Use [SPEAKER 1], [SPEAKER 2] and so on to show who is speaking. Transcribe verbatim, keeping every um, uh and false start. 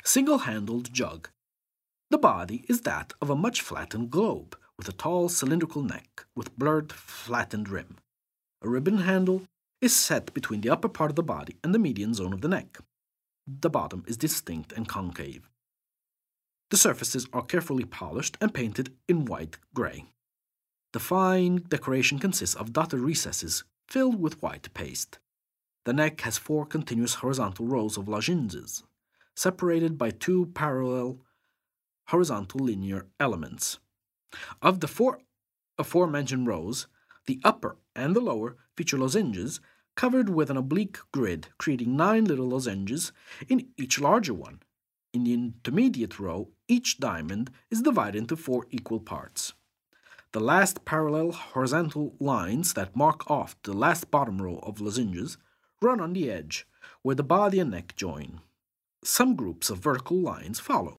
[SPEAKER 1] Single-handled jug. The body is that of a much flattened globe, with a tall cylindrical neck with blurred, flattened rim. A ribbon handle is set between the upper part of the body and the median zone of the neck. The bottom is distinct and concave. The surfaces are carefully polished and painted in white-gray. The fine decoration consists of dotted recesses filled with white paste. The neck has four continuous horizontal rows of lozenges, separated by two parallel horizontal linear elements. Of the four aforementioned rows, the upper and the lower feature lozenges covered with an oblique grid, creating nine little lozenges in each larger one. In the intermediate row, each diamond is divided into four equal parts. The last parallel horizontal lines that mark off the last bottom row of lozenges run on the edge, where the body and neck join. Some groups of vertical lines follow.